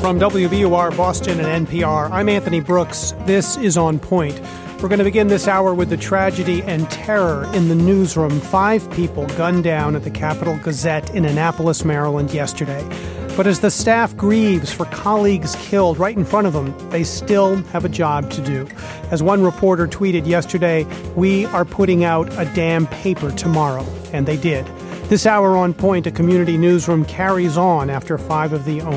From WBUR, Boston, and NPR, I'm Anthony Brooks. This is On Point. We're going to begin this hour with the tragedy and terror in the newsroom. 5 people gunned down at the Capital Gazette in Annapolis, Maryland yesterday. But as the staff grieves for colleagues killed right in front of them, they still have a job to do. As one reporter tweeted yesterday, "We are putting out a damn paper tomorrow." And they did. This hour on Point, a community newsroom carries on after 5 of their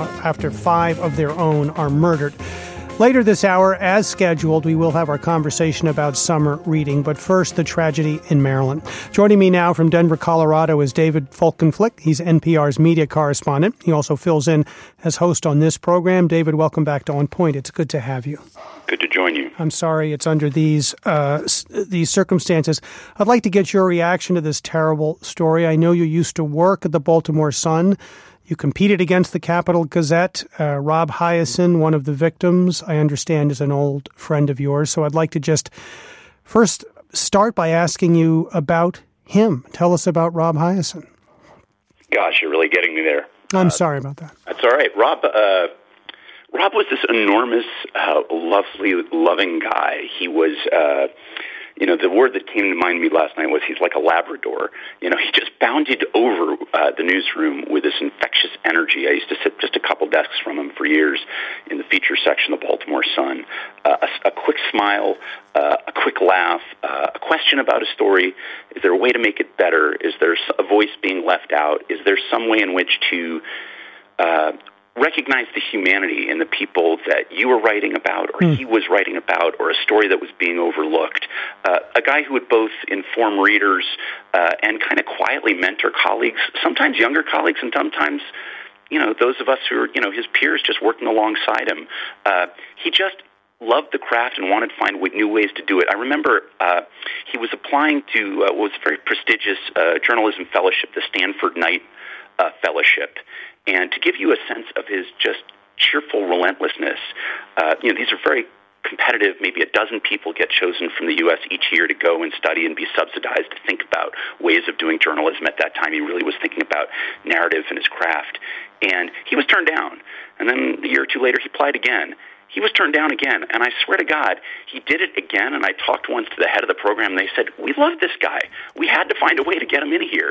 own are murdered. Later this hour, as scheduled, we will have our conversation about summer reading. But first, the tragedy in Maryland. Joining me now from Denver, Colorado is David Folkenflik. He's NPR's media correspondent. He also fills in as host on this program. David, welcome back to On Point. It's good to have you. Good to join you. I'm sorry it's under these circumstances. I'd like to get your reaction to this terrible story. I know you used to work at the Baltimore Sun. You competed against the Capital Gazette. Rob Hyacin, one of the victims, I understand is an old friend of yours. So I'd like to just first start by asking you about him. Tell us about Rob Hyacin. Gosh, you're really getting me there. I'm sorry about that. That's all right. Rob was this enormous, lovely, loving guy. He was, the word that came to mind to me last night was he's like a Labrador. He just bounded over the newsroom with this infectious energy. I used to sit just a couple desks from him for years in the feature section of the Baltimore Sun. A quick smile, a quick laugh, a question about a story. Is there a way to make it better? Is there a voice being left out? Is there some way in which to recognize the humanity in the people that you were writing about or he was writing about, or a story that was being overlooked? A guy who would both inform readers and kind of quietly mentor colleagues, sometimes younger colleagues and sometimes, those of us who are, his peers just working alongside him. He just loved the craft and wanted to find new ways to do it. I remember he was applying to what was a very prestigious journalism fellowship, the Stanford Knight Fellowship. And to give you a sense of his just cheerful relentlessness, these are very competitive. Maybe a dozen people get chosen from the U.S. each year to go and study and be subsidized to think about ways of doing journalism. At that time, he really was thinking about narrative and his craft. And he was turned down. And then a year or two later, he applied again. He was turned down again, and I swear to God, he did it again, and I talked once to the head of the program, and they said, "We love this guy. We had to find a way to get him in here."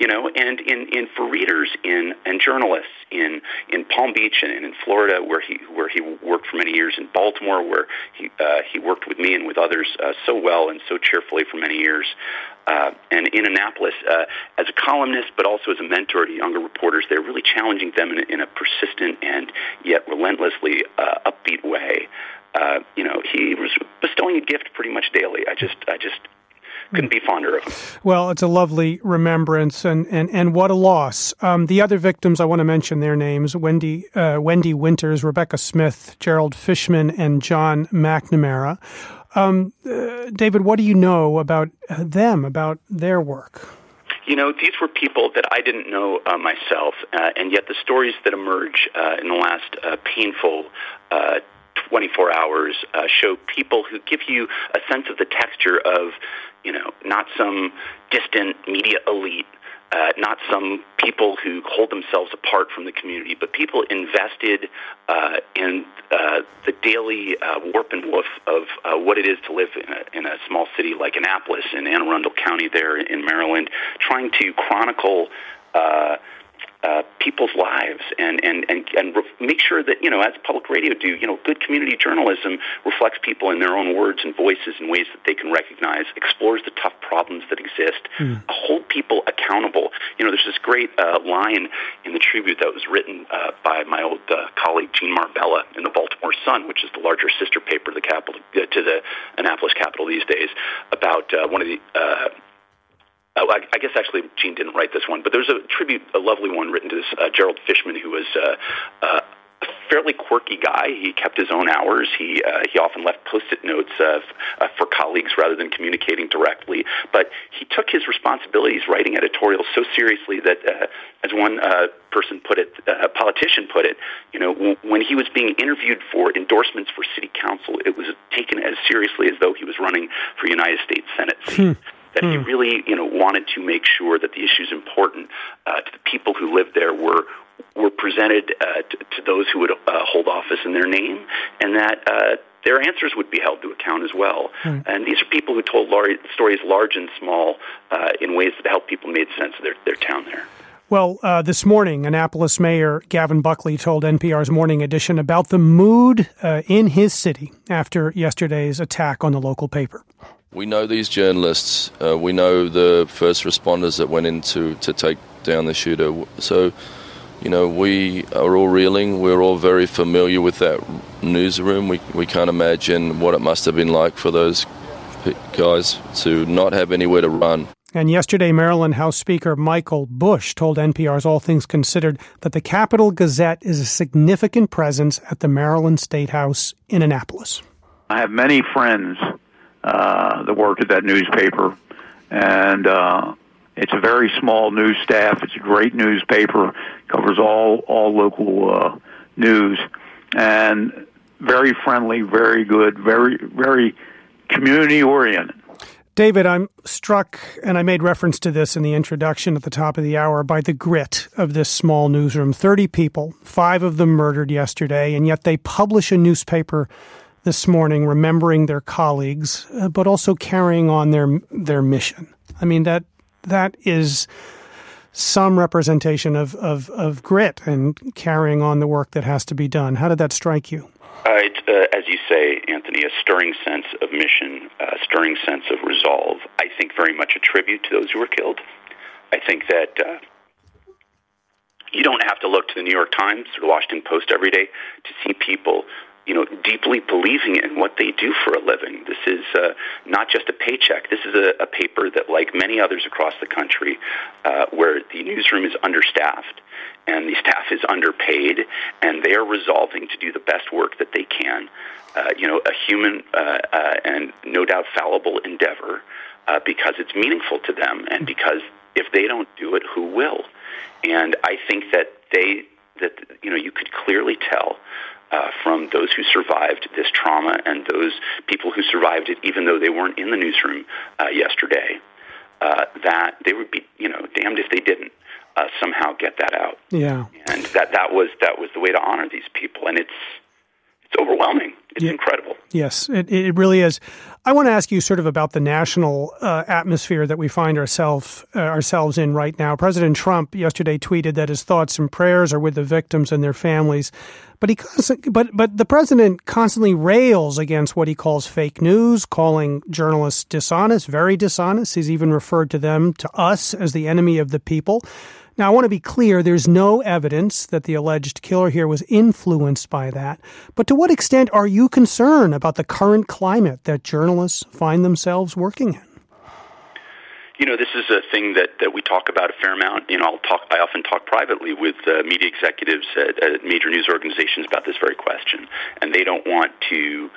And for readers and journalists in Palm Beach and in Florida, where he worked for many years, in Baltimore, where he worked with me and with others so well and so cheerfully for many years, and in Annapolis, as a columnist, but also as a mentor to younger reporters, they're really challenging them in a persistent and yet relentlessly upbeat way. He was bestowing a gift pretty much daily. I just couldn't be fonder of him. Well, it's a lovely remembrance, and what a loss. The other victims, I want to mention their names: Wendy Winters, Rebecca Smith, Gerald Fishman, and John McNamara. David, what do you know about them, about their work? These were people that I didn't know myself, and yet the stories that emerge in the last painful 24 hours show people who give you a sense of the texture of, not some distant media elite, not some people who hold themselves apart from the community, but people invested in the daily warp and woof of what it is to live in a small city like Annapolis in Anne Arundel County there in Maryland, trying to chronicle people's lives and make sure that, as public radio do, good community journalism reflects people in their own words and voices in ways that they can recognize, explores the tough problems that exist, hold people accountable. There's this great line in the tribute that was written by my old colleague Gene Marbella in the Baltimore Sun, which is the larger sister paper to the Annapolis Capital these days, about one of the I guess actually Gene didn't write this one, but there's a tribute, a lovely one written to this Gerald Fishman, who was a fairly quirky guy. He kept his own hours. He often left Post-it notes for colleagues rather than communicating directly. But he took his responsibilities writing editorials so seriously that, as one person put it, a politician put it, when he was being interviewed for endorsements for city council, it was taken as seriously as though he was running for United States Senate seat. That he really, wanted to make sure that the issues important to the people who lived there were presented presented to those who would hold office in their name, and that their answers would be held to account as well. Mm. And these are people who told stories large and small in ways that helped people make sense of their town there. Well, this morning, Annapolis Mayor Gavin Buckley told NPR's Morning Edition about the mood in his city after yesterday's attack on the local paper. We know these journalists. We know the first responders that went in to take down the shooter. So, we are all reeling. We're all very familiar with that newsroom. We can't imagine what it must have been like for those guys to not have anywhere to run. And yesterday, Maryland House Speaker Michael Bush told NPR's All Things Considered that the Capital Gazette is a significant presence at the Maryland State House in Annapolis. I have many friends that work at that newspaper, and it's a very small news staff. It's a great newspaper, covers all local news, and very friendly, very good, very, very community-oriented. David, I'm struck, and I made reference to this in the introduction at the top of the hour, by the grit of this small newsroom. 30 people, 5 of them murdered yesterday, and yet they publish a newspaper this morning remembering their colleagues, but also carrying on their mission. I mean, that is some representation of grit and carrying on the work that has to be done. How did that strike you? It's, as you say, Anthony, a stirring sense of mission, a stirring sense of resolve. I think very much a tribute to those who were killed. I think that you don't have to look to the New York Times or the Washington Post every day to see people, deeply believing in what they do for a living. This is not just a paycheck. This is a paper that, like many others across the country, where the newsroom is understaffed and the staff is underpaid, and they are resolving to do the best work that they can. A human and no doubt fallible endeavor, because it's meaningful to them, and because if they don't do it, who will? And I think that you could clearly tell from those who survived this trauma and those people who survived it, even though they weren't in the newsroom yesterday, that they would be, damned if they didn't somehow get that out. Yeah, and that was the way to honor these people, and it's overwhelming. It's incredible. Yes, it really is. I want to ask you sort of about the national atmosphere that we find ourselves in right now. President Trump yesterday tweeted that his thoughts and prayers are with the victims and their families, but the president constantly rails against what he calls fake news, calling journalists dishonest, very dishonest. He's even referred to us, as the enemy of the people. Now, I want to be clear, there's no evidence that the alleged killer here was influenced by that. But to what extent are you concerned about the current climate that journalists find themselves working in? This is a thing that we talk about a fair amount. I often talk privately with media executives at major news organizations about this very question, and they don't want to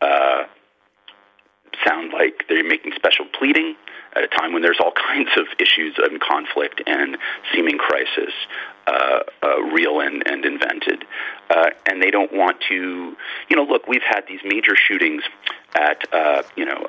sound like they're making special pleading at a time when there's all kinds of issues and conflict and seeming crisis, real and invented. And they don't want to, look, we've had these major shootings at a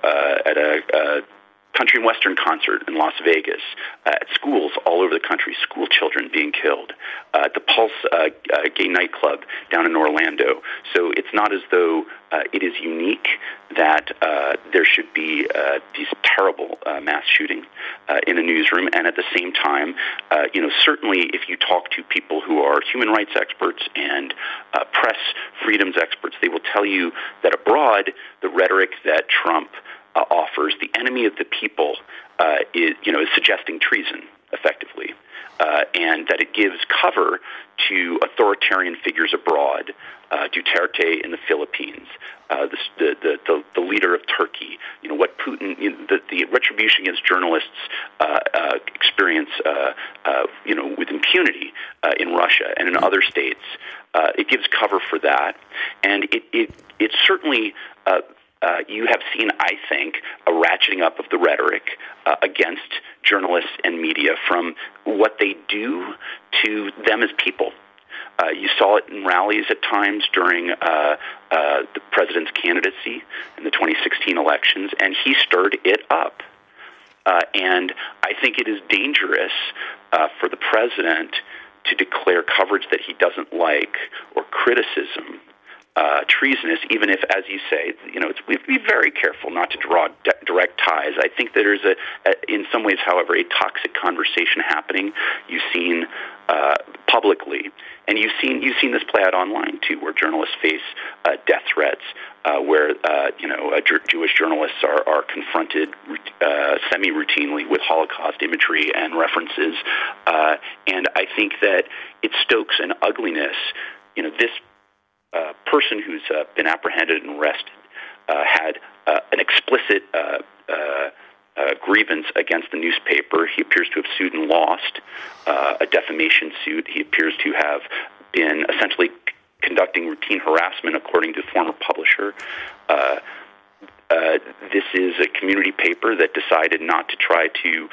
country and western concert in Las Vegas, at schools all over the country, school children being killed, at the Pulse gay nightclub down in Orlando. So it's not as though it is unique that there should be these terrible mass shootings in a newsroom. And at the same time, certainly if you talk to people who are human rights experts and press freedoms experts, they will tell you that abroad, the rhetoric that Trump offers, the enemy of the people, is suggesting treason, effectively, and that it gives cover to authoritarian figures abroad, Duterte in the Philippines, the leader of Turkey. What Putin, the retribution against journalists experience, with impunity in Russia and in other states. It gives cover for that, and it certainly. You have seen, I think, a ratcheting up of the rhetoric against journalists and media from what they do to them as people. You saw it in rallies at times during the president's candidacy in the 2016 elections, and he stirred it up. And I think it is dangerous for the president to declare coverage that he doesn't like or criticism treasonous, even if, as you say, we have to be very careful not to draw direct ties. I think that there's in some ways, however, a toxic conversation happening. You've seen publicly, and you've seen this play out online too, where journalists face death threats, where Jewish journalists are confronted semi-routinely with Holocaust imagery and references, and I think that it stokes an ugliness. This person who's been apprehended and arrested had an explicit grievance against the newspaper. He appears to have sued and lost a defamation suit. He appears to have been essentially conducting routine harassment, according to the former publisher. This is a community paper that decided not to try to,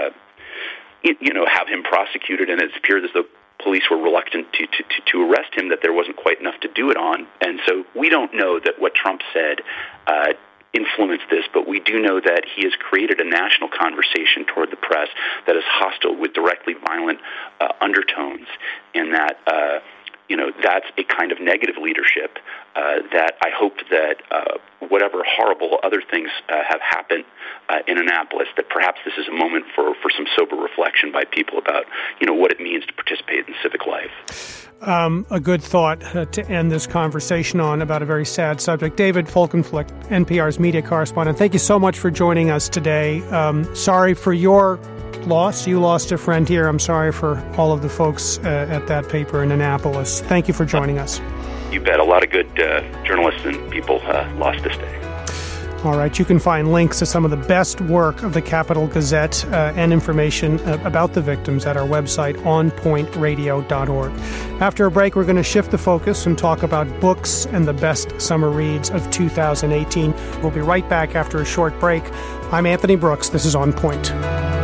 have him prosecuted, and it appeared as though police were reluctant to arrest him, that there wasn't quite enough to do it on. And so we don't know that what Trump said influenced this, but we do know that he has created a national conversation toward the press that is hostile with directly violent undertones, and that that's a kind of negative leadership that I hope that whatever horrible other things have happened in Annapolis, that perhaps this is a moment for some sober reflection by people about what it means to participate in civic life. A good thought to end this conversation on about a very sad subject. David Folkenflik, NPR's media correspondent, thank you so much for joining us today. Sorry for your loss. You lost a friend here. I'm sorry for all of the folks at that paper in Annapolis. Thank you for joining us. You bet. A lot of good journalists and people lost this day. All right. You can find links to some of the best work of the Capital Gazette and information about the victims at our website, onpointradio.org. After a break, we're going to shift the focus and talk about books and the best summer reads of 2018. We'll be right back after a short break. I'm Anthony Brooks. This is On Point.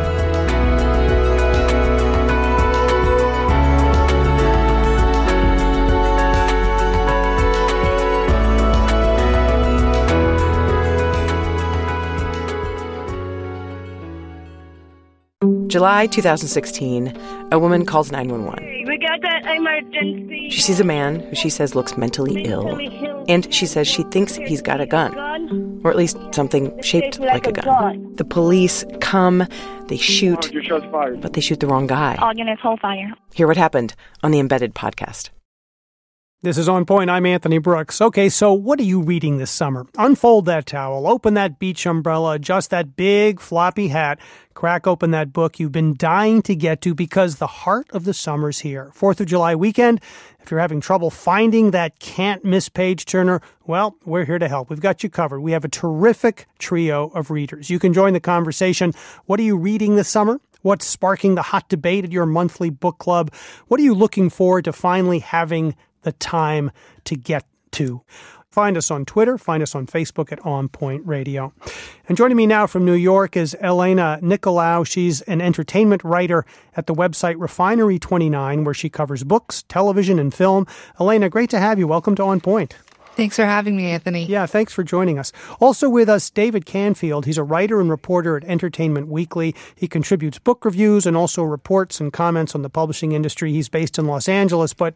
July 2016, a woman calls 911. We got that emergency. She sees a man who she says looks mentally ill, and she says she thinks he's got a gun, or at least something shaped like a gun. The police come, they shoot, but they shoot the wrong guy. All units hold fire. Hear what happened on the Embedded podcast. This is On Point. I'm Anthony Brooks. Okay, so what are you reading this summer? Unfold that towel, open that beach umbrella, adjust that big floppy hat, crack open that book you've been dying to get to, because the heart of the summer's here. 4th of July weekend. If you're having trouble finding that can't-miss page-turner, well, we're here to help. We've got you covered. We have a terrific trio of readers. You can join the conversation. What are you reading this summer? What's sparking the hot debate at your monthly book club? What are you looking forward to finally having the time to get to? Find us on Twitter. Find us on Facebook at On Point Radio. And joining me now from New York is Elena Nicolaou. She's an entertainment writer at the website Refinery29, where she covers books, television, and film. Elena, great to have you. Welcome to On Point. Thanks for having me, Anthony. Yeah, thanks for joining us. Also with us, David Canfield. He's a writer and reporter at Entertainment Weekly. He contributes book reviews and also reports and comments on the publishing industry. He's based in Los Angeles, but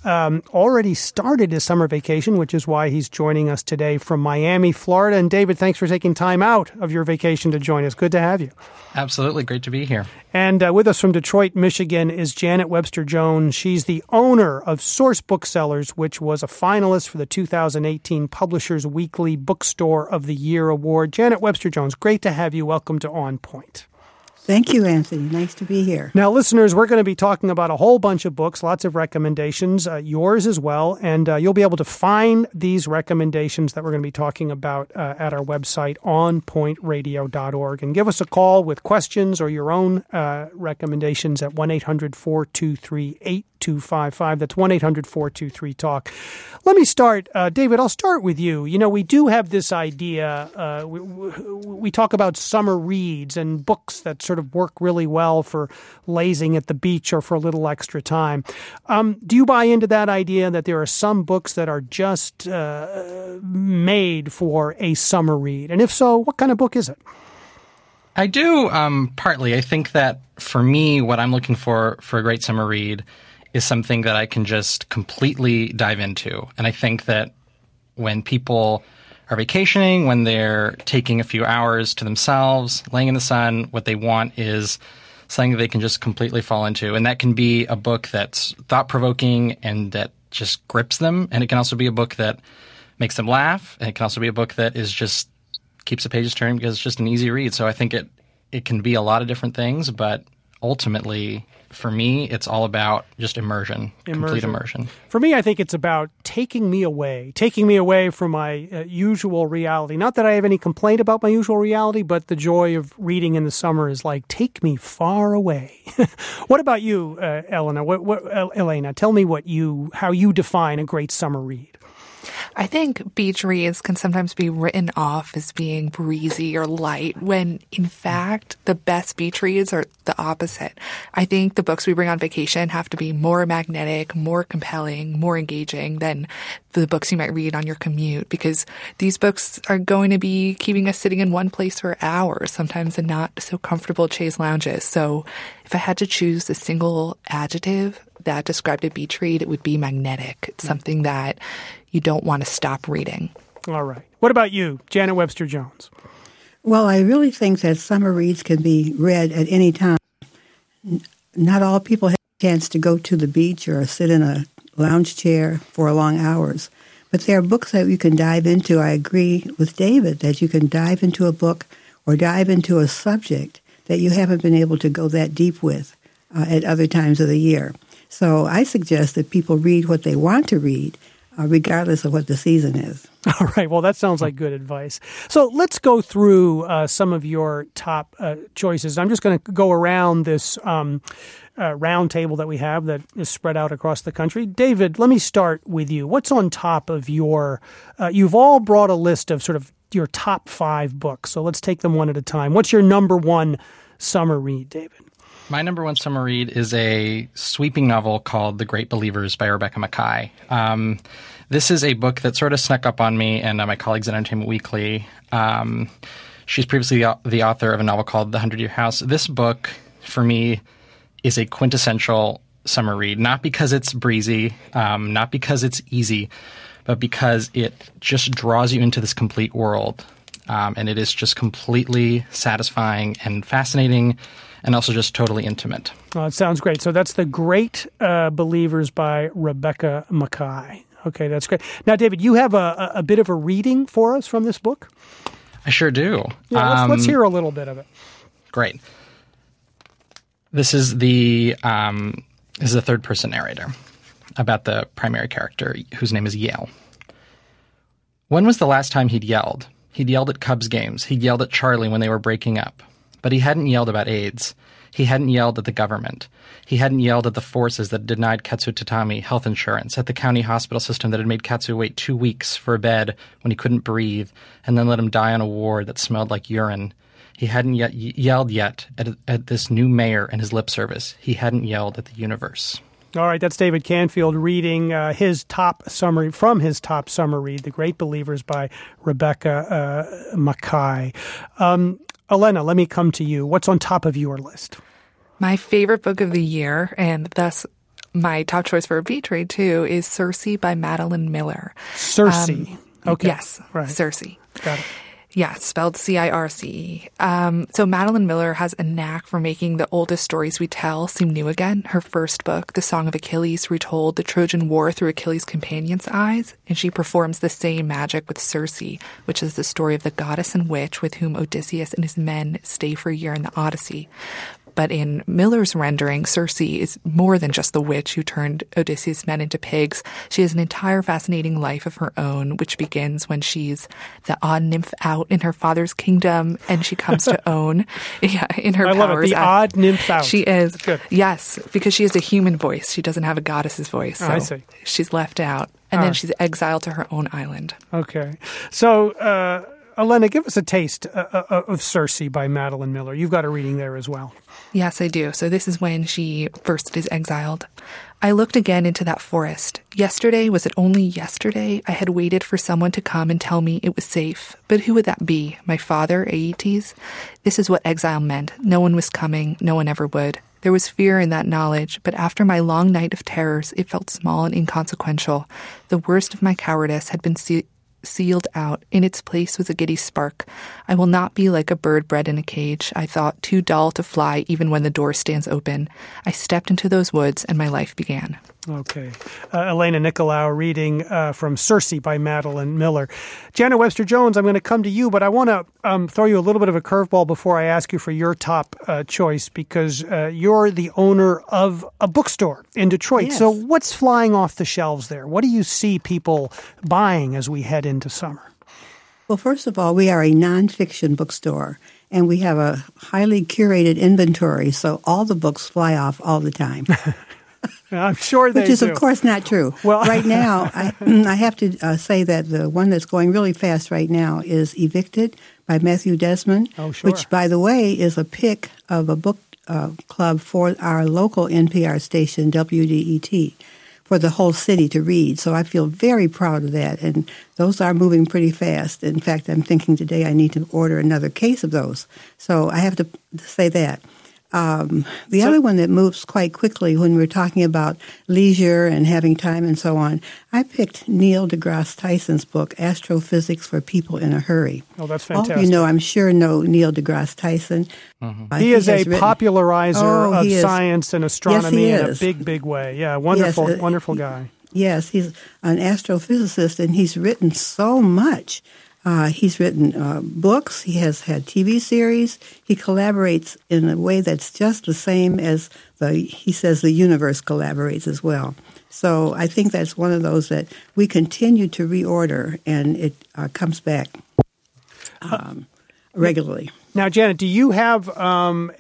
already started his summer vacation, which is why he's joining us today from Miami, Florida. And David, thanks for taking time out of your vacation to join us. Good to have you. Absolutely. Great to be here. And with us from Detroit, Michigan, is Janet Webster Jones. She's the owner of Source Booksellers, which was a finalist for the 2018 Publishers Weekly Bookstore of the Year Award. Janet Webster Jones, great to have you. Welcome to On Point. Thank you, Anthony. Nice to be here. Now, listeners, we're going to be talking about a whole bunch of books, lots of recommendations, yours as well, and you'll be able to find these recommendations that we're going to be talking about at our website, onpointradio.org. And give us a call with questions or your own recommendations at 1-800-423-8255. That's 1-800-423-TALK. Let me start. David, I'll start with you. You know, we do have this idea. We talk about summer reads and books that sort of work really well for lazing at the beach or for a little extra time. Do you buy into that idea that there are some books that are just made for a summer read? And if so, what kind of book is it? I do, partly. I think that for me, what I'm looking for a great summer read is something that I can just completely dive into. And I think that when people are vacationing, when they're taking a few hours to themselves, laying in the sun, what they want is something that they can just completely fall into. And that can be a book that's thought-provoking and that just grips them. And it can also be a book that makes them laugh. And it can also be a book that is just keeps the pages turning because it's just an easy read. So I think it can be a lot of different things, but ultimately, for me, it's all about just immersion, complete immersion. For me, I think it's about taking me away from my usual reality. Not that I have any complaint about my usual reality, but the joy of reading in the summer is like, take me far away. What about you, Elena? Elena, tell me how you define a great summer read. I think beach reads can sometimes be written off as being breezy or light when, in fact, the best beach reads are the opposite. I think the books we bring on vacation have to be more magnetic, more compelling, more engaging than the books you might read on your commute, because these books are going to be keeping us sitting in one place for hours, sometimes in not so comfortable chaise lounges. So if I had to choose a single adjective that described a beach read, it would be magnetic. It's something that you don't want to stop reading. All right. What about you, Janet Webster Jones? Well, I really think that summer reads can be read at any time. Not all people have a chance to go to the beach or sit in a lounge chair for long hours. But there are books that you can dive into. I agree with David that you can dive into a book or dive into a subject that you haven't been able to go that deep with at other times of the year. So I suggest that people read what they want to read, regardless of what the season is. All right. Well, that sounds like good advice. So let's go through some of your top choices. I'm just going to go around this round table that we have that is spread out across the country. David, let me start with you. What's on top of your you've all brought a list of sort of your top 5 books. So let's take them one at a time. What's your number one summer read, David? My number one summer read is a sweeping novel called The Great Believers by Rebecca Makkai. This is a book that sort of snuck up on me and my colleagues at Entertainment Weekly. She's previously the author of a novel called The 100-Year House. This book, for me, is a quintessential summer read, not because it's breezy, not because it's easy, but because it just draws you into this complete world. And it is just completely satisfying and fascinating, and also just totally intimate. Oh, it sounds great. So that's The Great Believers by Rebecca Makkai. Okay, that's great. Now, David, you have a bit of a reading for us from this book? I sure do. Yeah, let's hear a little bit of it. Great. This is the third-person narrator about the primary character, whose name is Yale. When was the last time he'd yelled? He'd yelled at Cubs games. He'd yelled at Charlie when they were breaking up. But he hadn't yelled about AIDS. He hadn't yelled at the government. He hadn't yelled at the forces that denied Katsu Tatami health insurance, at the county hospital system that had made Katsu wait 2 weeks for a bed when he couldn't breathe, and then let him die on a ward that smelled like urine. He hadn't yelled yet at this new mayor and his lip service. He hadn't yelled at the universe. All right, that's David Canfield reading his top summer read, The Great Believers by Rebecca Makkai. Elena, let me come to you. What's on top of your list? My favorite book of the year, and thus my top choice for a beach read too, is Circe by Madeline Miller. Circe. Okay. Yes, right. Circe. Got it. Yeah, spelled C-I-R-C-E. So Madeline Miller has a knack for making the oldest stories we tell seem new again. Her first book, The Song of Achilles, retold the Trojan War through Achilles' companion's eyes, and she performs the same magic with Circe, which is the story of the goddess and witch with whom Odysseus and his men stay for a year in the Odyssey. But in Miller's rendering, Circe is more than just the witch who turned Odysseus' men into pigs. She has an entire fascinating life of her own, which begins when she's the odd nymph out in her father's kingdom, and she comes to own in her powers. I love it, the odd nymph out. She is. Good. Yes, because she has a human voice. She doesn't have a goddess's voice. So I see. She's left out, and then she's exiled to her own island. Okay. So, Elena, give us a taste of Circe by Madeline Miller. You've got a reading there as well. Yes, I do. So this is when she first is exiled. I looked again into that forest. Yesterday, was it only yesterday, I had waited for someone to come and tell me it was safe. But who would that be? My father, Aeetes? This is what exile meant. No one was coming. No one ever would. There was fear in that knowledge, but after my long night of terrors, it felt small and inconsequential. The worst of my cowardice had been sealed out. In its place was a giddy spark. I will not be like a bird bred in a cage, I thought, too dull to fly even when the door stands open. I stepped into those woods and my life began. Okay. Elena Nicolaou reading from Circe by Madeline Miller. Janet Webster-Jones, I'm going to come to you, but I want to throw you a little bit of a curveball before I ask you for your top choice, because you're the owner of a bookstore in Detroit. Yes. So what's flying off the shelves there? What do you see people buying as we head into summer? Well, first of all, we are a nonfiction bookstore, and we have a highly curated inventory, so all the books fly off all the time. I'm sure they do. Which is, of course, not true. Well, right now, I have to say that the one that's going really fast right now is Evicted by Matthew Desmond, which, by the way, is a pick of a book club for our local NPR station, WDET, for the whole city to read. So I feel very proud of that, and those are moving pretty fast. In fact, I'm thinking today I need to order another case of those. So I have to say that. The other one that moves quite quickly when we're talking about leisure and having time and so on, I picked Neil deGrasse Tyson's book, Astrophysics for People in a Hurry. Oh, that's fantastic. All of you know, I'm sure, know Neil deGrasse Tyson. Mm-hmm. He is a popularizer of science and astronomy in a big, big way. Yeah, wonderful, wonderful guy. Yes, he's an astrophysicist, and he's written so much. He's written books. He has had TV series. He collaborates in a way that's just the same as he says the universe collaborates as well. So I think that's one of those that we continue to reorder, and it comes back regularly. Now, Janet, do you have an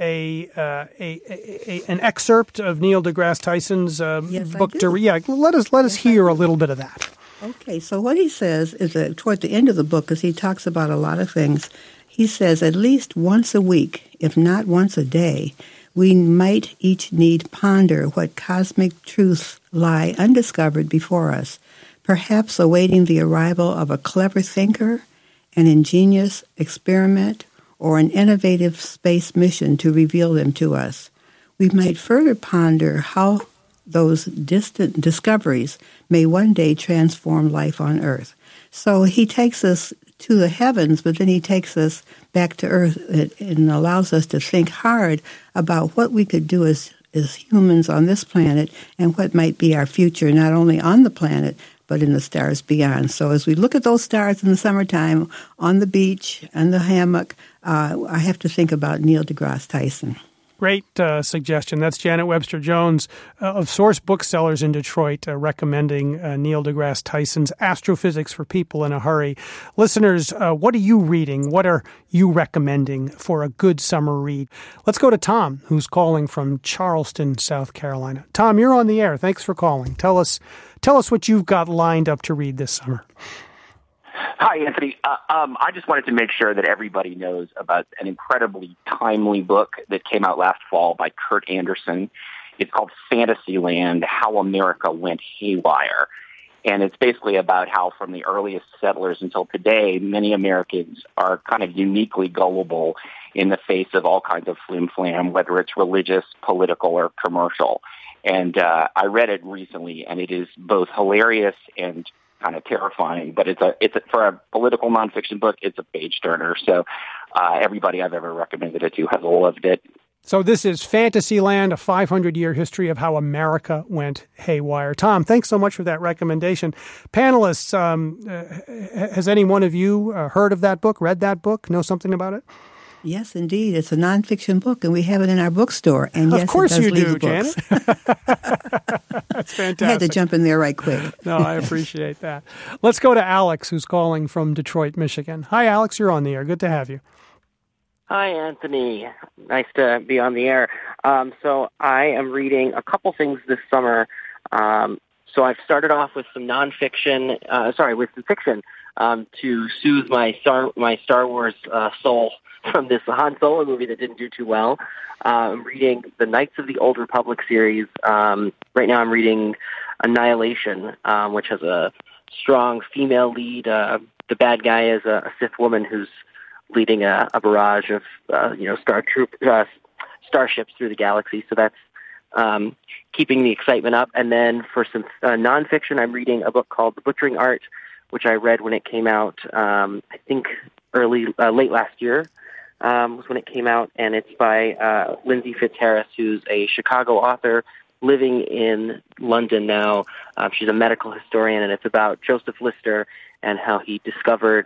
excerpt of Neil deGrasse Tyson's book to read? Yeah, let us hear a little bit of that. Okay, so what he says is that toward the end of the book, as he talks about a lot of things, he says at least once a week, if not once a day, we might each need ponder what cosmic truths lie undiscovered before us, perhaps awaiting the arrival of a clever thinker, an ingenious experiment, or an innovative space mission to reveal them to us. We might further ponder how those distant discoveries may one day transform life on Earth. So he takes us to the heavens, but then he takes us back to Earth and allows us to think hard about what we could do as humans on this planet and what might be our future, not only on the planet, but in the stars beyond. So as we look at those stars in the summertime on the beach and the hammock, I have to think about Neil deGrasse Tyson. Great suggestion. That's Janet Webster-Jones of Source Booksellers in Detroit recommending Neil deGrasse Tyson's Astrophysics for People in a Hurry. Listeners, what are you reading? What are you recommending for a good summer read? Let's go to Tom, who's calling from Charleston, South Carolina. Tom, you're on the air. Thanks for calling. Tell us what you've got lined up to read this summer. Hi, Anthony. I just wanted to make sure that everybody knows about an incredibly timely book that came out last fall by Kurt Anderson. It's called Fantasyland, How America Went Haywire. And it's basically about how from the earliest settlers until today, many Americans are kind of uniquely gullible in the face of all kinds of flim-flam, whether it's religious, political, or commercial. And I read it recently, and it is both hilarious and kind of terrifying, but it's for a political nonfiction book, it's a page turner. So everybody I've ever recommended it to has loved it. So this is Fantasyland, a 500-year history of how America went haywire. Tom, thanks so much for that recommendation. Panelists, has any one of you heard of that book, read that book, know something about it? Yes, indeed. It's a nonfiction book, and we have it in our bookstore. And yes, of course it does you leave do, the books. Janet. That's fantastic. I had to jump in there right quick. No, I appreciate that. Let's go to Alex, who's calling from Detroit, Michigan. Hi, Alex. You're on the air. Good to have you. Hi, Anthony. Nice to be on the air. So I am reading a couple things this summer. So I've started off with some with some fiction to soothe my Star Wars soul from this Han Solo movie that didn't do too well. I'm reading the Knights of the Old Republic series. Right now I'm reading Annihilation, which has a strong female lead. The bad guy is a Sith woman who's leading a barrage of starships through the galaxy. So that's keeping the excitement up. And then for some nonfiction, I'm reading a book called The Butchering Art, which I read when it came out, I think late last year was when it came out. And it's by Lindsay Fitzharris, who's a Chicago author living in London now. She's a medical historian, and it's about Joseph Lister and how he discovered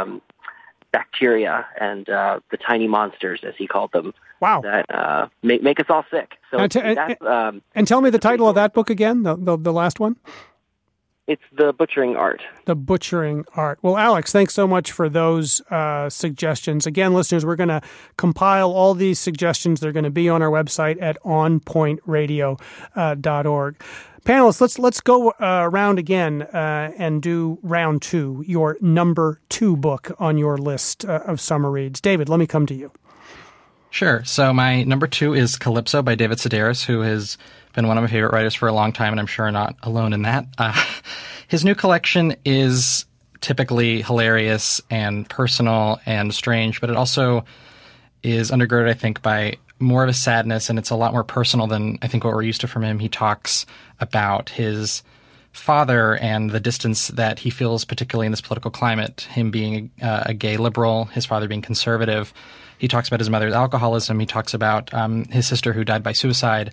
bacteria and the tiny monsters, as he called them. Wow. That make us all sick. So and tell me the title of that book again, the last one. It's The Butchering Art. The Butchering Art. Well, Alex, thanks so much for those suggestions. Again, listeners, we're going to compile all these suggestions. They're going to be on our website at onpointradio.org. Panelists, let's go around again and do round two, your number 2 book on your list of summer reads. David, let me come to you. Sure. So my number 2 is Calypso by David Sedaris, who has been one of my favorite writers for a long time, and I'm sure not alone in that. His new collection is typically hilarious and personal and strange, but it also is undergirded, I think, by more of a sadness, and it's a lot more personal than I think what we're used to from him. He talks about his father and the distance that he feels, particularly in this political climate, him being a gay liberal, his father being conservative. He talks about his mother's alcoholism. He talks about his sister who died by suicide.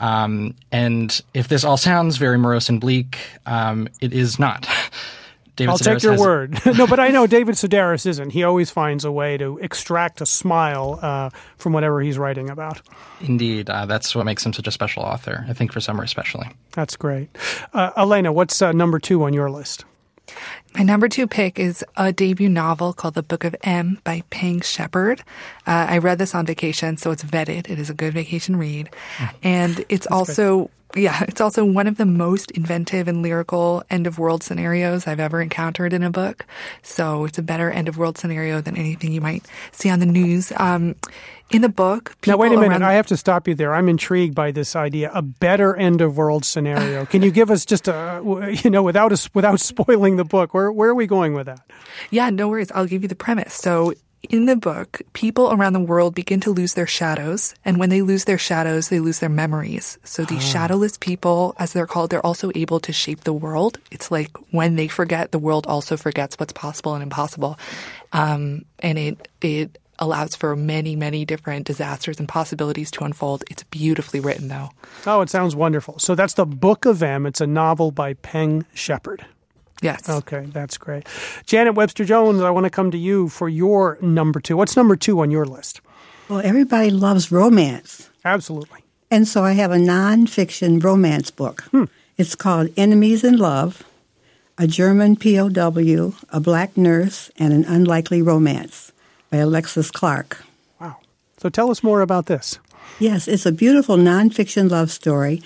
And if this all sounds very morose and bleak, it is not. I'll take your word. No, but I know David Sedaris isn't. He always finds a way to extract a smile from whatever he's writing about. Indeed. That's what makes him such a special author, I think for summer especially. That's great. Elena, what's number 2 on your list? My number 2 pick is a debut novel called The Book of M by Peng Shepherd. I read this on vacation, so it's vetted. It is a good vacation read. And it's also one of the most inventive and lyrical end-of-world scenarios I've ever encountered in a book. So it's a better end-of-world scenario than anything you might see on the news. In the book, now wait a minute. I have to stop you there. I'm intrigued by this idea, a better end-of-world scenario. Can you give us just without spoiling the book, where are we going with that? Yeah, no worries. I'll give you the premise. So in the book, people around the world begin to lose their shadows, and when they lose their shadows, they lose their memories. So these shadowless people, as they're called, they're also able to shape the world. It's like when they forget, the world also forgets what's possible and impossible. And it allows for many, many different disasters and possibilities to unfold. It's beautifully written, though. Oh, it sounds wonderful. So that's The Book of M. It's a novel by Peng Shepherd. Yes. Okay, that's great. Janet Webster-Jones, I want to come to you for your number 2. What's number 2 on your list? Well, everybody loves romance. Absolutely. And so I have a nonfiction romance book. It's called Enemies in Love, a German POW, a black nurse, and an unlikely romance by Alexis Clark. Wow. So tell us more about this. Yes, it's a beautiful nonfiction love story.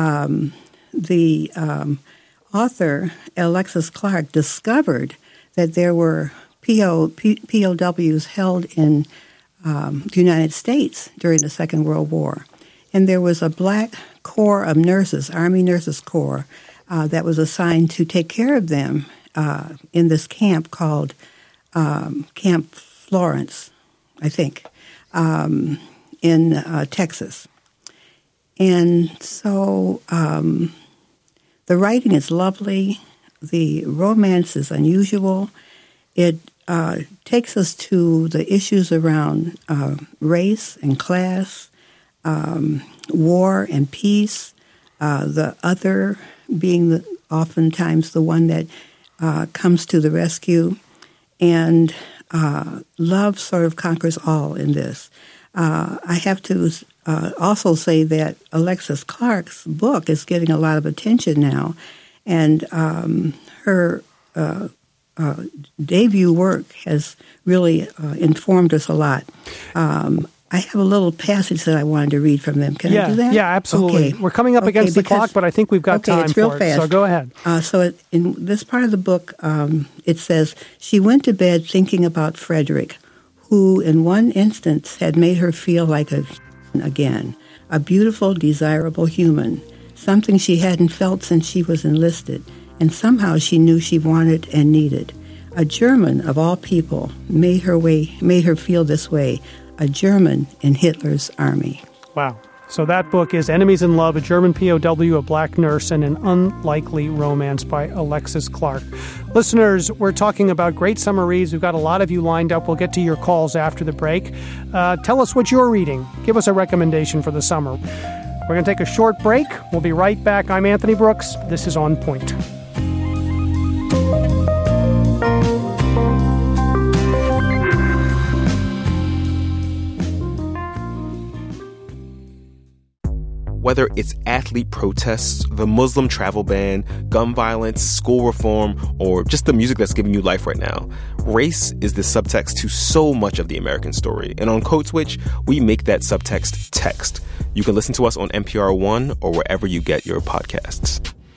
The author, Alexis Clark, discovered that there were POWs held in the United States during the Second World War. And there was a black corps of nurses, Army Nurses Corps, that was assigned to take care of them in this camp called Camp Florence, I think, in Texas. And so the writing is lovely. The romance is unusual. It takes us to the issues around race and class, war and peace, the other being oftentimes the one that comes to the rescue. And love sort of conquers all in this. I have to also say that Alexis Clark's book is getting a lot of attention now, and her debut work has really informed us a lot. I have a little passage that I wanted to read from them. Can I do that? Yeah, absolutely. Okay. We're coming up against the clock, but I think we've got time it's real for fast. it. So go ahead. In this part of the book, it says, she went to bed thinking about Frederick, who in one instance had made her feel like again, a beautiful, desirable human, something she hadn't felt since she was enlisted, and somehow she knew she wanted and needed. A German, of all people, made her feel this way, a German in Hitler's army. Wow. So that book is Enemies in Love, a German POW, a black nurse, and an unlikely romance by Alexis Clark. Listeners, we're talking about great summer reads. We've got a lot of you lined up. We'll get to your calls after the break. Tell us what you're reading. Give us a recommendation for the summer. We're going to take a short break. We'll be right back. I'm Anthony Brooks. This is On Point. Whether it's athlete protests, the Muslim travel ban, gun violence, school reform, or just the music that's giving you life right now, race is the subtext to so much of the American story. And on Code Switch, we make that subtext text. You can listen to us on NPR One or wherever you get your podcasts.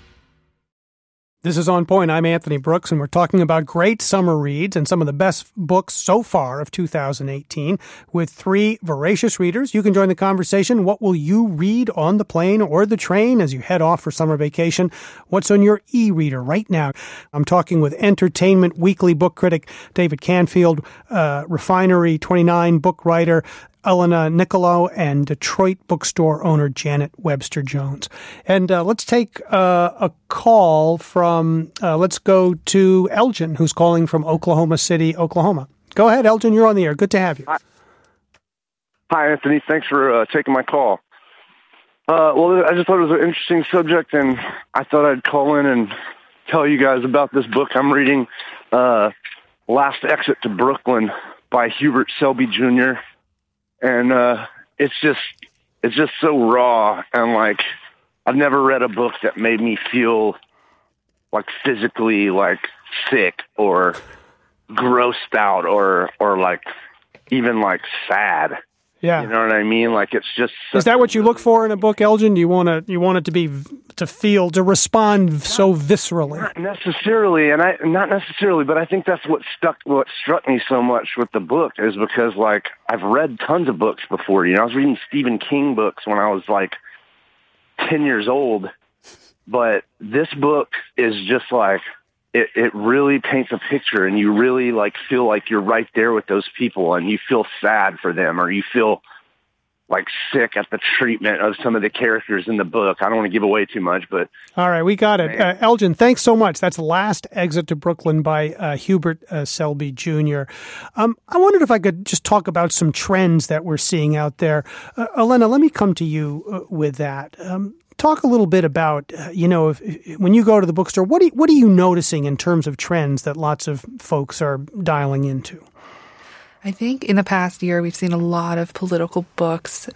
This is On Point. I'm Anthony Brooks, and we're talking about great summer reads and some of the best books so far of 2018 with three voracious readers. You can join the conversation. What will you read on the plane or the train as you head off for summer vacation? What's on your e-reader right now? I'm talking with Entertainment Weekly book critic David Canfield, Refinery 29 book writer Elena Nicolo, and Detroit bookstore owner Janet Webster Jones. And let's take a call from, let's go to Elgin, who's calling from Oklahoma City, Oklahoma. Go ahead, Elgin, you're on the air. Good to have you. Hi, Anthony. Thanks for taking my call. Well, I just thought it was an interesting subject, and I thought I'd call in and tell you guys about this book I'm reading, Last Exit to Brooklyn by Hubert Selby Jr., and it's just so raw, and like I've never read a book that made me feel like physically like sick or grossed out or like even like sad. Yeah, you know what I mean? Like it's just. Is that what you look for in a book, Elgin? Do you want it to be to feel to respond so viscerally? Not necessarily, not necessarily, but I think that's what struck me so much with the book is because like I've read tons of books before. You know, I was reading Stephen King books when I was like 10 years old, but this book is just like. It really paints a picture, and you really like feel like you're right there with those people, and you feel sad for them, or you feel like sick at the treatment of some of the characters in the book. I don't want to give away too much, but all right, we got it. Elgin, thanks so much. That's Last Exit to Brooklyn by Hubert Selby Jr. I wondered if I could just talk about some trends that we're seeing out there. Elena, let me come to you with that. Talk a little bit about, when you go to the bookstore, what are you noticing in terms of trends that lots of folks are dialing into? I think in the past year, we've seen a lot of political books.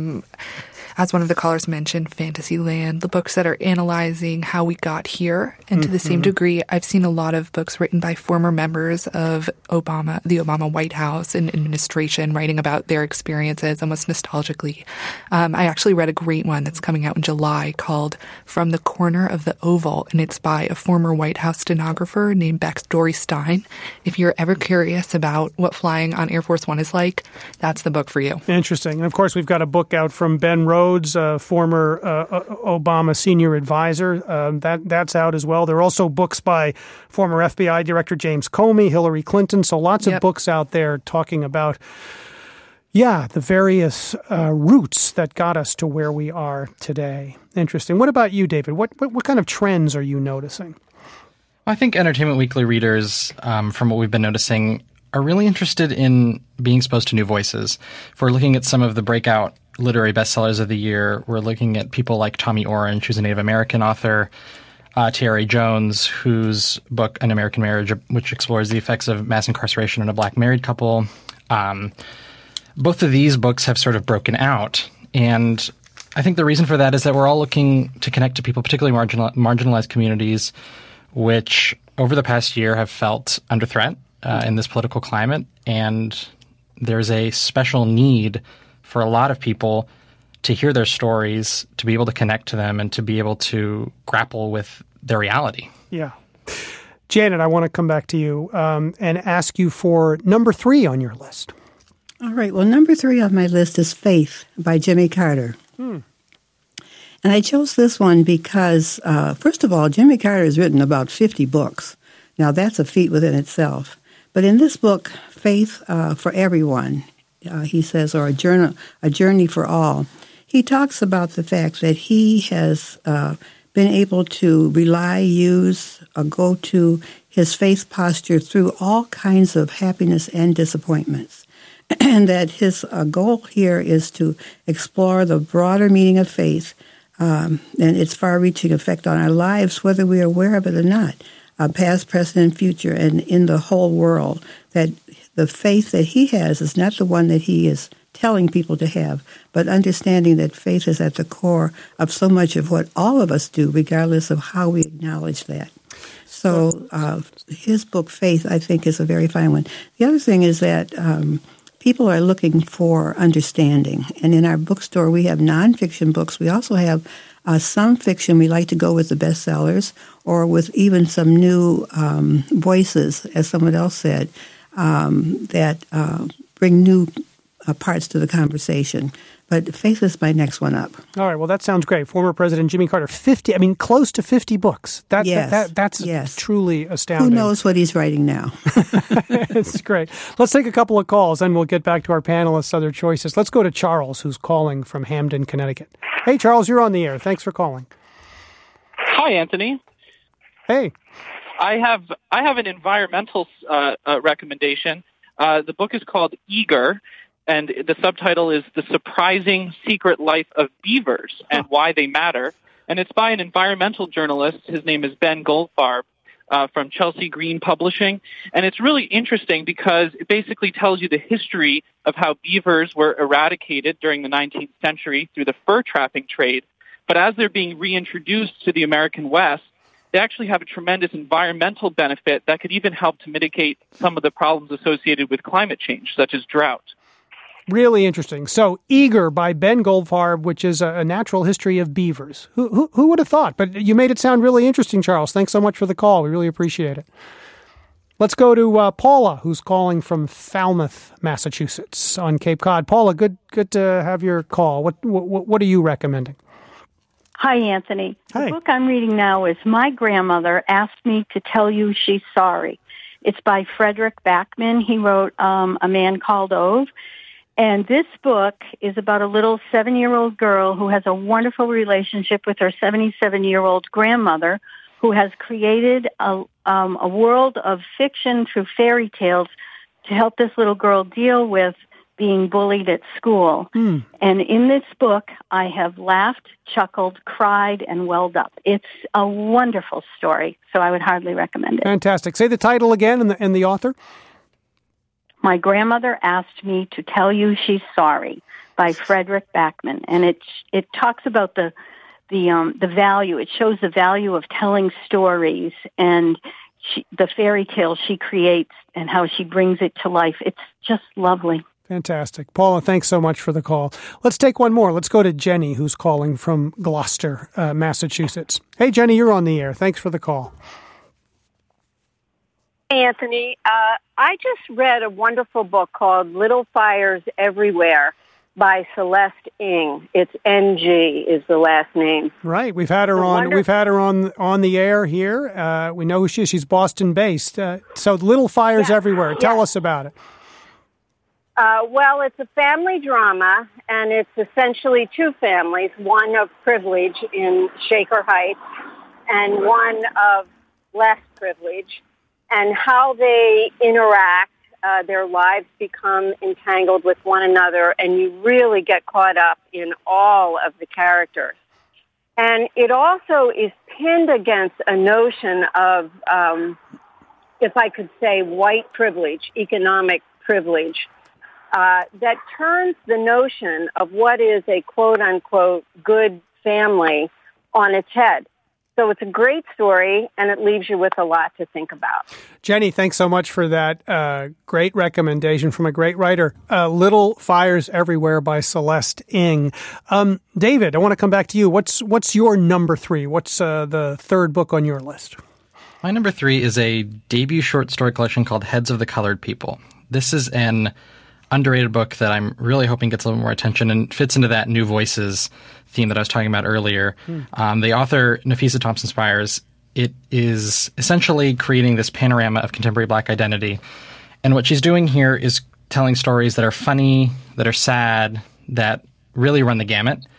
As one of the callers mentioned, Fantasyland, the books that are analyzing how we got here. And to the same degree, I've seen a lot of books written by former members of the Obama White House and administration writing about their experiences almost nostalgically. I actually read a great one that's coming out in July called From the Corner of the Oval, and it's by a former White House stenographer named Bex Dory Stein. If you're ever curious about what flying on Air Force One is like, that's the book for you. Interesting. And of course, we've got a book out from Ben Rhodes, former Obama senior advisor. That's out as well. There are also books by former FBI Director James Comey, Hillary Clinton. So lots of books out there talking about, the various routes that got us to where we are today. Interesting. What about you, David? What kind of trends are you noticing? Well, I think Entertainment Weekly readers, from what we've been noticing, are really interested in being exposed to new voices. If we're looking at some of the breakout literary bestsellers of the year, we're looking at people like Tommy Orange, who's a Native American author, T.R.A. Jones, whose book An American Marriage, which explores the effects of mass incarceration on a black married couple. Both of these books have sort of broken out, and I think the reason for that is that we're all looking to connect to people, particularly marginalized communities, which over the past year have felt under threat in this political climate, and there's a special need for a lot of people to hear their stories, to be able to connect to them, and to be able to grapple with their reality. Yeah. Janet, I want to come back to you and ask you for number 3 on your list. All right. Well, number 3 on my list is Faith by Jimmy Carter. And I chose this one because, first of all, Jimmy Carter has written about 50 books. Now, that's a feat within itself. But in this book, Faith for Everyone, he says, or a journey for all, he talks about the fact that he has been able to go to his faith posture through all kinds of happiness and disappointments. And that his goal here is to explore the broader meaning of faith and its far-reaching effect on our lives, whether we are aware of it or not, past, present, and future, and in the whole world. That the faith that he has is not the one that he is telling people to have, but understanding that faith is at the core of so much of what all of us do, regardless of how we acknowledge that. So his book, Faith, I think, is a very fine one. The other thing is that people are looking for understanding. And in our bookstore, we have nonfiction books. We also have some fiction. We like to go with the bestsellers or with even some new voices, as someone else said, that bring new parts to the conversation. But Faith is my next one up. All right. Well, that sounds great. Former President Jimmy Carter, close to 50 books. That's truly astounding. Who knows what he's writing now? It's great. Let's take a couple of calls, and we'll get back to our panelists' other choices. Let's go to Charles, who's calling from Hamden, Connecticut. Hey, Charles, you're on the air. Thanks for calling. Hi, Anthony. Hey. I have an environmental recommendation. The book is called Eager, and the subtitle is The Surprising Secret Life of Beavers and Why They Matter. And it's by an environmental journalist. His name is Ben Goldfarb from Chelsea Green Publishing. And it's really interesting because it basically tells you the history of how beavers were eradicated during the 19th century through the fur trapping trade. But as they're being reintroduced to the American West, they actually have a tremendous environmental benefit that could even help to mitigate some of the problems associated with climate change, such as drought. Really interesting. So, Eager by Ben Goldfarb, which is a natural history of beavers. Who would have thought? But you made it sound really interesting, Charles. Thanks so much for the call. We really appreciate it. Let's go to Paula, who's calling from Falmouth, Massachusetts, on Cape Cod. Paula, good to have your call. What are you recommending? Hi, Anthony. Hi. The book I'm reading now is My Grandmother Asked Me to Tell You She's Sorry. It's by Frederick Backman. He wrote A Man Called Ove. And this book is about a little 7-year-old girl who has a wonderful relationship with her 77-year-old grandmother, who has created a world of fiction through fairy tales to help this little girl deal with being bullied at school. And in this book, I have laughed, chuckled, cried, and welled up. It's a wonderful story, so I would hardly recommend it. Fantastic. Say the title again and the author. My Grandmother Asked Me to Tell You She's Sorry by Frederick Backman. And it talks about the value. It shows the value of telling stories and the fairy tale she creates and how she brings it to life. It's just lovely. Fantastic. Paula, thanks so much for the call. Let's take one more. Let's go to Jenny, who's calling from Gloucester, Massachusetts. Hey, Jenny, you're on the air. Thanks for the call. Hey, Anthony. I just read a wonderful book called Little Fires Everywhere by Celeste Ng. It's NG is the last name. Right. We've had her on. We've had her on the air here. We know who she is. She's Boston based. So Little Fires Everywhere. Tell us about it. Well, it's a family drama, and it's essentially two families, one of privilege in Shaker Heights and one of less privilege, and how they interact. Their lives become entangled with one another, and you really get caught up in all of the characters. And it also is pinned against a notion of, if I could say, white privilege, economic privilege, that turns the notion of what is a quote-unquote good family on its head. So it's a great story, and it leaves you with a lot to think about. Jenny, thanks so much for that great recommendation from a great writer. Little Fires Everywhere by Celeste Ng. David, I want to come back to you. What's your number 3? What's the third book on your list? My number 3 is a debut short story collection called Heads of the Colored People. This is an underrated book that I'm really hoping gets a little more attention and fits into that New Voices theme that I was talking about earlier. The author, Nafisa Thompson Spires, it is essentially creating this panorama of contemporary Black identity. And what she's doing here is telling stories that are funny, that are sad, that really run the gamut.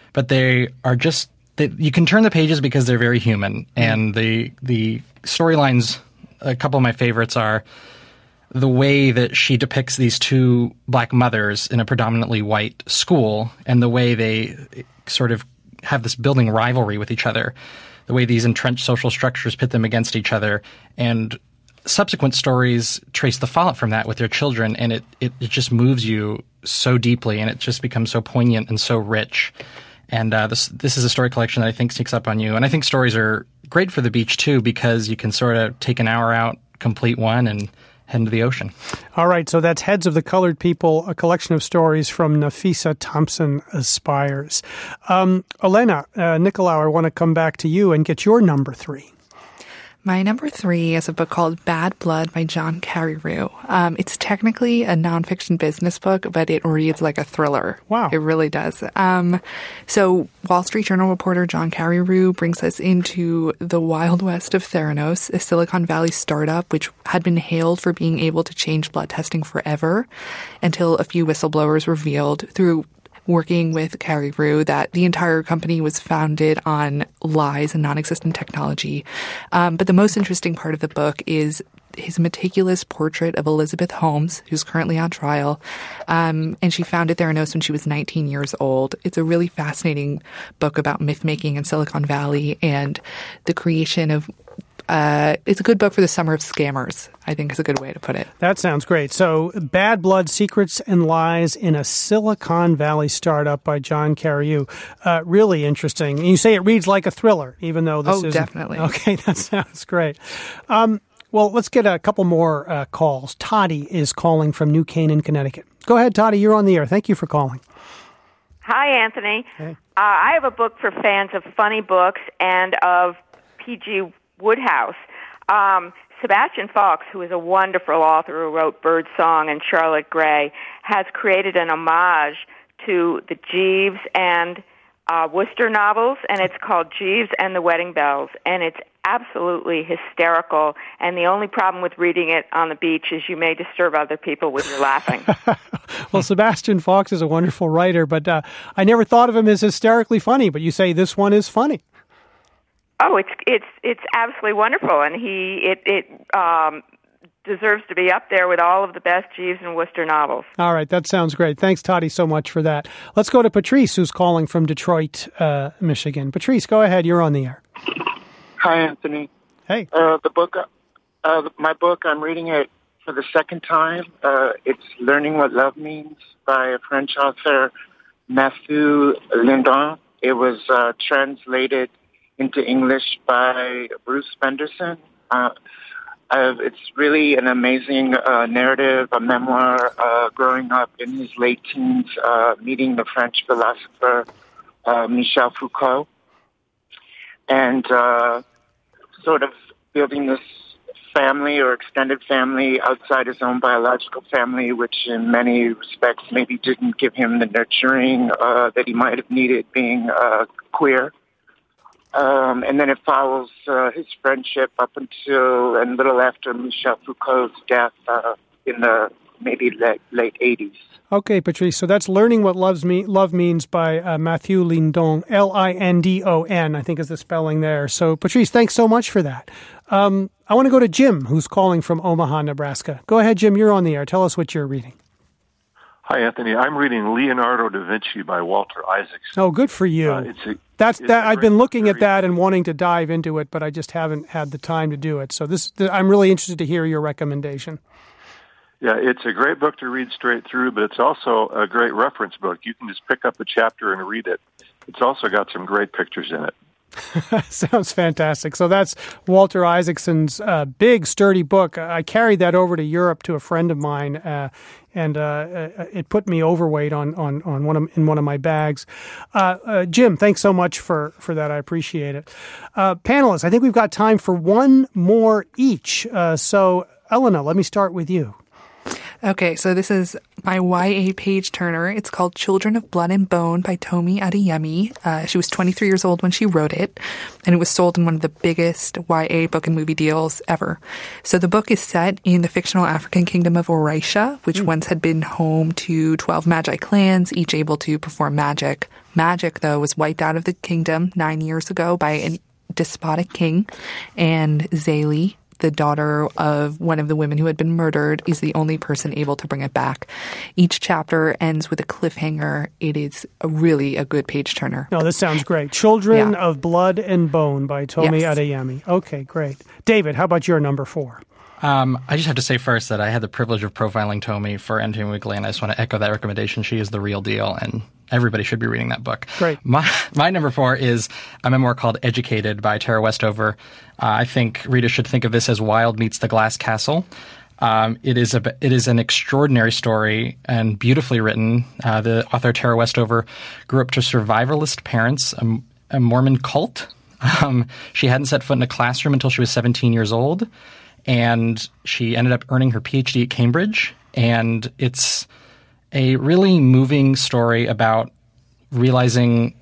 but they are just you can turn the pages because they're very human, and the storylines. A couple of my favorites are the way that she depicts these two black mothers in a predominantly white school, and the way they sort of have this building rivalry with each other, the way these entrenched social structures pit them against each other, and subsequent stories trace the fallout from that with their children, and it just moves you so deeply, and it just becomes so poignant and so rich. And this is a story collection that I think sneaks up on you. And I think stories are great for the beach, too, because you can sort of take an hour out, complete one, and head into the ocean. All right, so that's Heads of the Colored People, a collection of stories from Nafisa Thompson Aspires. Elena, Nicolau, I want to come back to you and get your number 3. My number 3 is a book called Bad Blood by John Carreyrou. It's technically a nonfiction business book, but it reads like a thriller. Wow. It really does. So Wall Street Journal reporter John Carreyrou brings us into the Wild West of Theranos, a Silicon Valley startup which had been hailed for being able to change blood testing forever until a few whistleblowers revealed through working with Carreyrou that the entire company was founded on lies and non-existent technology. But the most interesting part of the book is his meticulous portrait of Elizabeth Holmes, who's currently on trial. And she founded Theranos when she was 19 years old. It's a really fascinating book about myth-making in Silicon Valley and the creation of it's a good book for the summer of scammers, I think is a good way to put it. That sounds great. So Bad Blood, Secrets and Lies in a Silicon Valley Startup by John Carreyrou. Really interesting. And you say it reads like a thriller, even though this is... Oh, definitely. Okay, that sounds great. Well, let's get a couple more calls. Toddy is calling from New Canaan, Connecticut. Go ahead, Toddy. You're on the air. Thank you for calling. Hi, Anthony. Hey. I have a book for fans of funny books and of P.G. Woodhouse. Sebastian Faulks, who is a wonderful author who wrote Birdsong and Charlotte Gray, has created an homage to the Jeeves and Wooster novels, and it's called Jeeves and the Wedding Bells, and it's absolutely hysterical, and the only problem with reading it on the beach is you may disturb other people with your laughing. Well, Sebastian Faulks is a wonderful writer, but I never thought of him as hysterically funny, but you say this one is funny. Oh, it's absolutely wonderful, and it deserves to be up there with all of the best Jeeves and Wooster novels. All right, that sounds great. Thanks, Toddy, so much for that. Let's go to Patrice, who's calling from Detroit, Michigan. Patrice, go ahead. You're on the air. Hi, Anthony. Hey. My book, I'm reading it for the second time. It's Learning What Love Means by a French author, Matthew Lindon. It was translated into English by Bruce Fenderson. It's really an amazing narrative, a memoir, growing up in his late teens, meeting the French philosopher Michel Foucault, and sort of building this family or extended family outside his own biological family, which in many respects maybe didn't give him the nurturing that he might have needed being queer. And then it follows his friendship up until and little after Michel Foucault's death in the maybe late 80s. Okay, Patrice, so that's Learning What Love Means by Matthew Lindon, Lindon, I think is the spelling there. So, Patrice, thanks so much for that. I want to go to Jim, who's calling from Omaha, Nebraska. Go ahead, Jim, you're on the air. Tell us what you're reading. Hi, Anthony. I'm reading Leonardo da Vinci by Walter Isaacson. Oh, good for you. I've been looking at that and wanting to dive into it, but I just haven't had the time to do it. So I'm really interested to hear your recommendation. Yeah, it's a great book to read straight through, but it's also a great reference book. You can just pick up a chapter and read it. It's also got some great pictures in it. Sounds fantastic. So that's Walter Isaacson's big, sturdy book. I carried that over to Europe to a friend of mine, and it put me overweight in one of my bags. Jim, thanks so much for that. I appreciate it. Panelists, I think we've got time for one more each. So, Elena, let me start with you. Okay, so this is my YA page turner. It's called Children of Blood and Bone by Tomi Adeyemi. She was 23 years old when she wrote it, and it was sold in one of the biggest YA book and movie deals ever. So the book is set in the fictional African kingdom of Orisha, which once had been home to 12 Magi clans, each able to perform magic. Magic, though, was wiped out of the kingdom 9 years ago by a despotic king, and Zélie, the daughter of one of the women who had been murdered, is the only person able to bring it back. Each chapter ends with a cliffhanger. It is really a good page turner. No, this sounds great. Children of Blood and Bone by Tomi Adeyemi. Okay, great. David, how about your number 4? I just have to say first that I had the privilege of profiling Tomi for Entertainment Weekly, and I just want to echo that recommendation. She is the real deal, and everybody should be reading that book. Great. My number 4 is a memoir called Educated by Tara Westover. I think readers should think of this as Wild meets The Glass Castle. It is an extraordinary story and beautifully written. The author Tara Westover grew up to survivalist parents, a Mormon cult. She hadn't set foot in a classroom until she was 17 years old, and she ended up earning her PhD at Cambridge. And it's a really moving story about realizing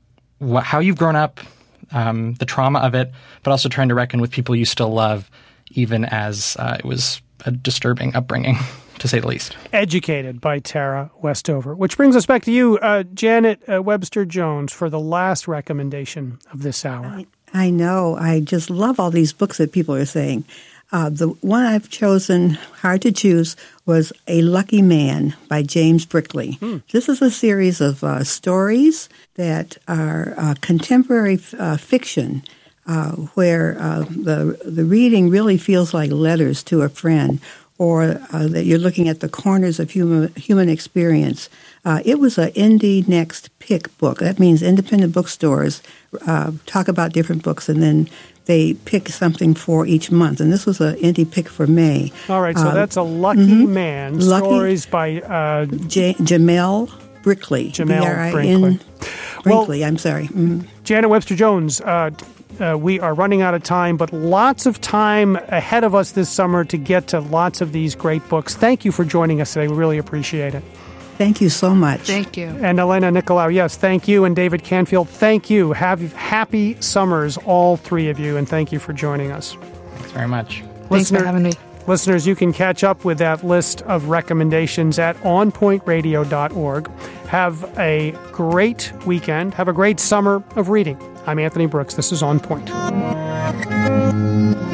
how you've grown up, the trauma of it, but also trying to reckon with people you still love, even as it was a disturbing upbringing, to say the least. Educated by Tara Westover. Which brings us back to you, Janet Webster-Jones, for the last recommendation of this hour. I know. I just love all these books that people are saying. The one I've chosen, hard to choose, was A Lucky Man by James Brickley. This is a series of stories that are contemporary fiction, where the reading really feels like letters to a friend, or that you're looking at the corners of human experience. It was an Indie Next Pick book. That means independent bookstores talk about different books, and then they pick something for each month. And this was an indie pick for May. All right, so that's A Lucky Man, stories by Jamel Brickley. Jamel Brinkley. Brinkley, I'm sorry. Janet Webster-Jones, we are running out of time, but lots of time ahead of us this summer to get to lots of these great books. Thank you for joining us today. We really appreciate it. Thank you so much. Thank you. And Elena Nicolaou, yes, thank you. And David Canfield, thank you. Have happy summers, all three of you, and thank you for joining us. Thanks very much. Thanks for having me. Listeners, you can catch up with that list of recommendations at onpointradio.org. Have a great weekend. Have a great summer of reading. I'm Anthony Brooks. This is On Point.